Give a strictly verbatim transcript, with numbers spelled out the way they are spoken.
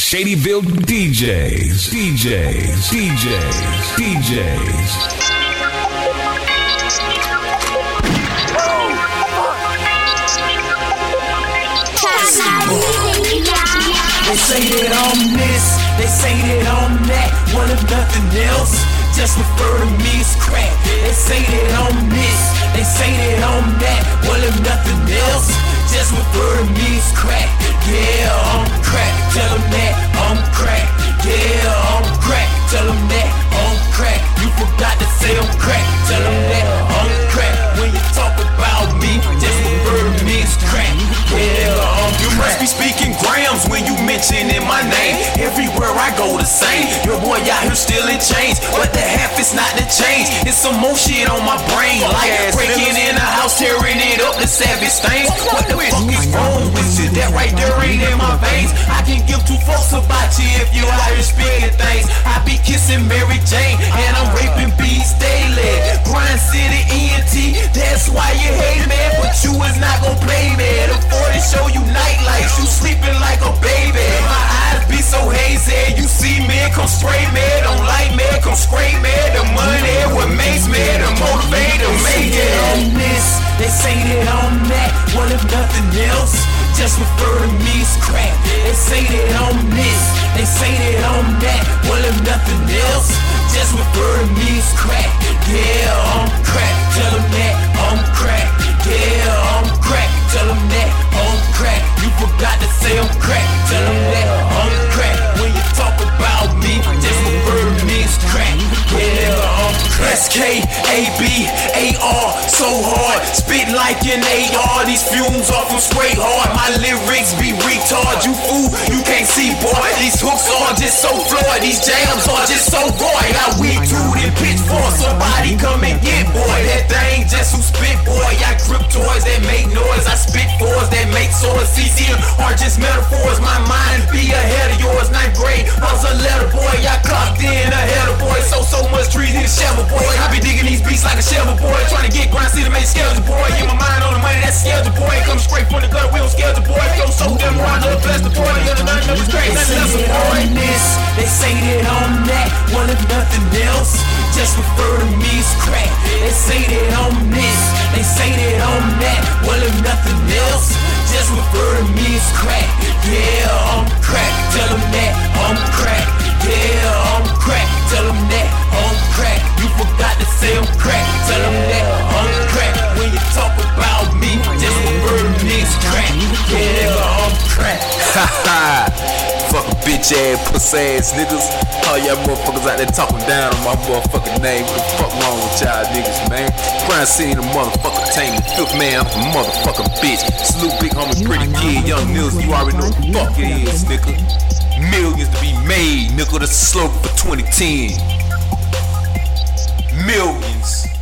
Shadyville D Js, D Js, D Js, D Js. They say that I'm this, they say that I'm that. Well, if nothing else, just refer to me as crack. They say that I'm this, they say that I'm that. Well, if nothing else, just refer to me as crack. Yeah, I'm crack. Tell them that I'm crack. Yeah, I'm crack. Tell them that I'm crack. You forgot to say I'm crack. Tell them that I'm crack. When you talk about me, just refer to me as crack. Yeah, I'm You must be speaking grams when you mentioning my name. Everywhere I go the same. Your boy out here stealing chains. What the half is not the change. It's some more shit on my brain. Like breaking in a house, tearing it up, the savage things. What the fuck is wrong with you? That right there ain't in my veins. I can give two fucks about you if you out here speaking things. I be kissing Mary Jane and I'm raping bees daily. Grind City E N T, that's why you hate me. But you is not gon' play me. The forty show you nightlights, you sleeping like a baby. My eyes be so hazy, you see me, come spray me. Don't like me, come scrape me. The money what makes me, the motivator make it. I'm this, they say that I'm that. Well, if nothing else, just refer to me as crack. They say that I'm this, they say that I'm that. Well, if nothing else, just refer to me as crack. Yeah, I'm crack. Tell them that I'm crack. Yeah, I'm crack. Tell them that I'm crack. You forgot to say I'm crack. Tell them that I'm crack. When you talk about me, just refer to me as crack. Yeah, I'm crack. S K A B A R, so hard, spit like an A R. These fumes off them straight hard. My lyrics be retard. You fool, you can't see, boy. These hooks are just so flawed. These jams are just so raw. Got weed tooth and pitchfork. Somebody come and get, boy. That thing just who spit, boy. I grip toys that make noise. I spit fours that make swords. C C are just metaphors. My mind be ahead of yours. Ninth grade, I was a letter boy. I clocked in ahead of boy. So so much trees in the shovel, boy. I be digging these beats like a shovel, boy. Trying to get grind, see to make schedule, boy. Get my mind on the money, that's schedule, boy. Come straight from the gutter, we don't schedule, boy. Go so damn round up, bless the boy. The other night, no straight, nothing else, boy. This, they say that I'm that. Well, if nothing else, just refer to me as crack. They say that I'm this, they say that I'm that. Well, if nothing else, just refer to me as crack. Yeah, I'm crack. Tell them that I'm crack. Yeah, I'm crack. Tell them that I'm crack. You forgot to say I'm crack. Tell them that I'm crack. When you talk about me, just refer to me as crack. Yeah, I'm crack. Ha ha! Fucking bitch ass, pussy ass niggas. All y'all motherfuckers out there talking down on my motherfucking name. What the fuck wrong with y'all niggas, man? Grind City the motherfucking tank. Fifth man, I'm a motherfucking bitch. Salute big homie, pretty kid, young Mills. You already know what the fuck it is, nigga. Millions to be made, nigga. That's a slogan for twenty ten. Millions.